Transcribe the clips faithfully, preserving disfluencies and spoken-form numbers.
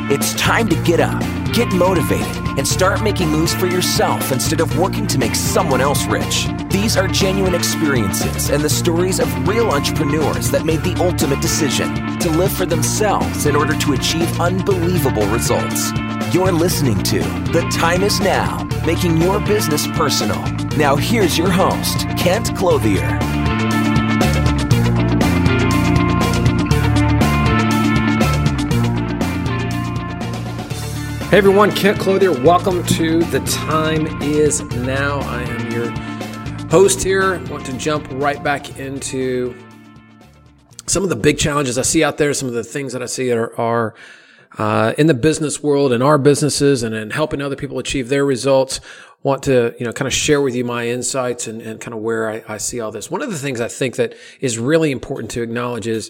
It's time to get up, get motivated, and start making moves for yourself instead of working to make someone else rich. These are genuine experiences and the stories of real entrepreneurs that made the ultimate decision to live for themselves in order to achieve unbelievable results. You're listening to The Time Is Now, making your business personal. Now here's your host, Kent Clothier. Hey everyone, Kent Clothier. Welcome to The Time Is Now. I am your host here. I want to jump right back into some of the big challenges I see out there, some of the things that I see are, are uh, in the business world, in our businesses, and in helping other people achieve their results. Want to, you know, kind of share with you my insights and, and kind of where I, I see all this. One of the things I think that is really important to acknowledge is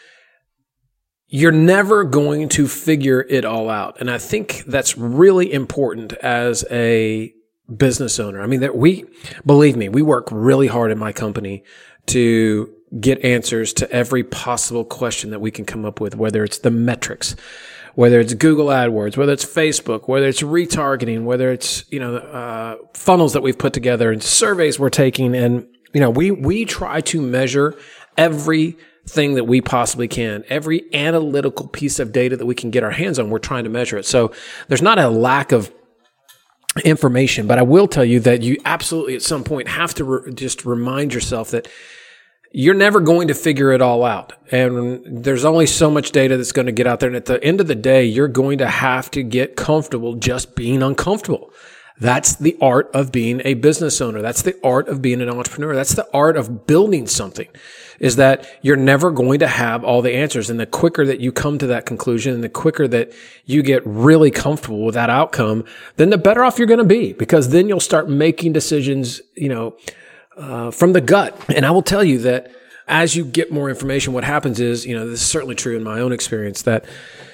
you're never going to figure it all out. And I think that's really important as a business owner. I mean, that we, believe me, we work really hard in my company to get answers to every possible question that we can come up with, whether it's the metrics, whether it's Google AdWords, whether it's Facebook, whether it's retargeting, whether it's, you know, uh, funnels that we've put together and surveys we're taking. And, you know, we, we try to measure every thing that we possibly can. Every analytical piece of data that we can get our hands on, we're trying to measure it. So there's not a lack of information, but I will tell you that you absolutely at some point have to re- just remind yourself that you're never going to figure it all out. And there's only so much data that's going to get out there. And at the end of the day, you're going to have to get comfortable just being uncomfortable. That's the art of being a business owner. That's the art of being an entrepreneur. That's the art of building something, is that you're never going to have all the answers. And the quicker that you come to that conclusion and the quicker that you get really comfortable with that outcome, then the better off you're going to be, because then you'll start making decisions, you know, uh, from the gut. And I will tell you that as you get more information, what happens is, you know, this is certainly true in my own experience, that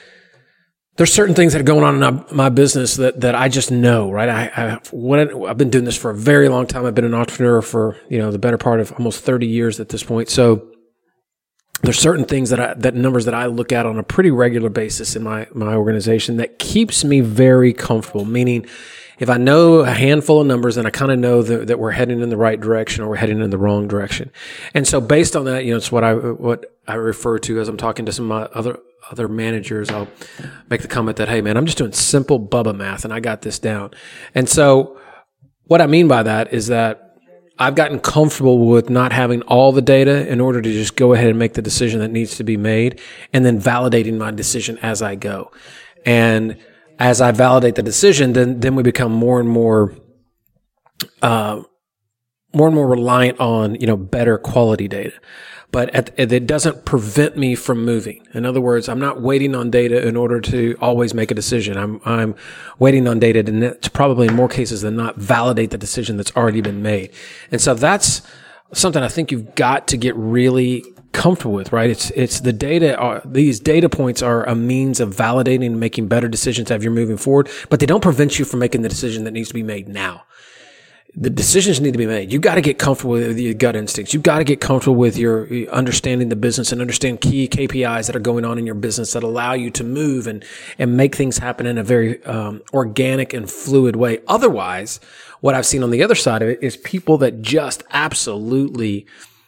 there's certain things that are going on in my business that, that I just know, right? I, I, what, I've been doing this for a very long time. I've been an entrepreneur for, you know, the better part of almost thirty years at this point. So there's certain things that I, that numbers that I look at on a pretty regular basis in my, my organization that keeps me very comfortable. Meaning, if I know a handful of numbers, then I kind of know that, that we're heading in the right direction or we're heading in the wrong direction. And so based on that, you know, it's what I, what I refer to as I'm talking to some of my other, other managers, I'll make the comment that, hey man, I'm just doing simple Bubba math and I got this down. And so what I mean by that is that I've gotten comfortable with not having all the data in order to just go ahead and make the decision that needs to be made, and then validating my decision as I go. And as I validate the decision, then, then we become more and more, uh, more and more reliant on, you know, better quality data. But at, it doesn't prevent me from moving. In other words, I'm not waiting on data in order to always make a decision. I'm, I'm waiting on data to, to probably in more cases than not validate the decision that's already been made. And so that's something I think you've got to get really comfortable with, right? It's, it's the data are, these data points are a means of validating and making better decisions as you're moving forward, but they don't prevent you from making the decision that needs to be made now. The decisions need to be made. You've got to get comfortable with your gut instincts. You've got to get comfortable with your understanding the business and understand key K P Is that are going on in your business that allow you to move and, and make things happen in a very um, organic and fluid way. Otherwise, what I've seen on the other side of it is people that just absolutely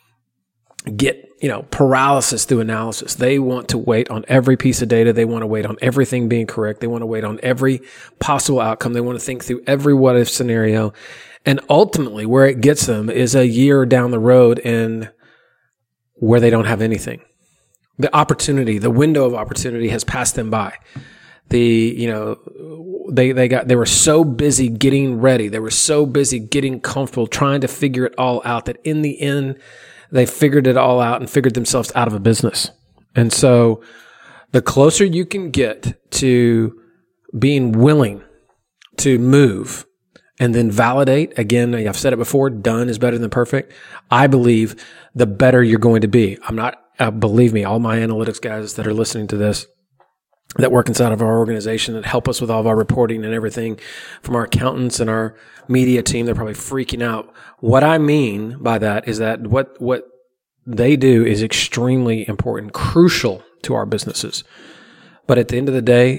get, you know, paralysis through analysis. They want to wait on every piece of data. They want to wait on everything being correct. They want to wait on every possible outcome. They want to think through every what if scenario. And ultimately, where it gets them is a year down the road and where they don't have anything. The opportunity, the window of opportunity has passed them by. The, you know, they, they got, they were so busy getting ready. They were so busy getting comfortable, trying to figure it all out that in the end, they figured it all out and figured themselves out of a business. And so the closer you can get to being willing to move and then validate, again, I've said it before, done is better than perfect. I believe the better you're going to be. I'm not, uh, believe me, all my analytics guys that are listening to this that work inside of our organization that help us with all of our reporting and everything, from our accountants and our media team, they're probably freaking out. What I mean by that is that what, what they do is extremely important, crucial to our businesses. But at the end of the day,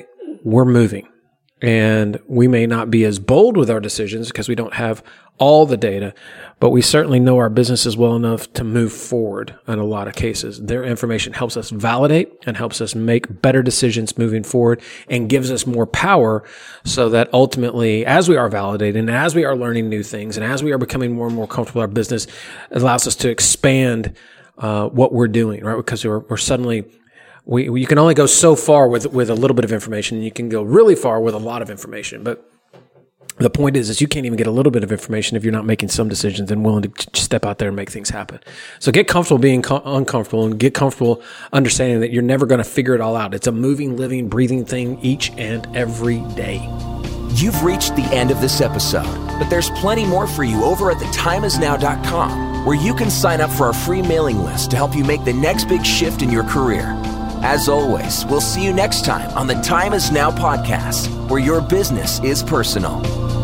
we're moving. And we may not be as bold with our decisions because we don't have all the data, but we certainly know our businesses well enough to move forward in a lot of cases. Their information helps us validate and helps us make better decisions moving forward and gives us more power so that ultimately, as we are validated and as we are learning new things and as we are becoming more and more comfortable with our business, it allows us to expand uh, what we're doing, right? Because we're, we're suddenly We, you can only go so far with with a little bit of information, and you can go really far with a lot of information. But the point is, is you can't even get a little bit of information if you're not making some decisions and willing to step out there and make things happen. So get comfortable being co- uncomfortable and get comfortable understanding that you're never going to figure it all out. It's a moving, living, breathing thing each and every day. You've reached the end of this episode, but there's plenty more for you over at the time is now dot com, where you can sign up for our free mailing list to help you make the next big shift in your career. As always, we'll see you next time on the Time Is Now podcast, where your business is personal.